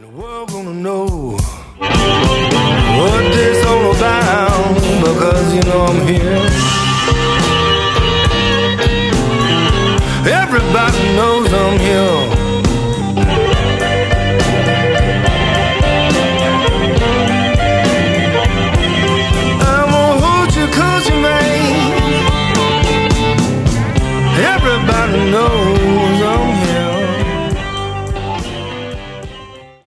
world gonna know what this all about, because you know I'm here. Everybody knows I'm here. I'm gonna hold you 'cause you made everybody know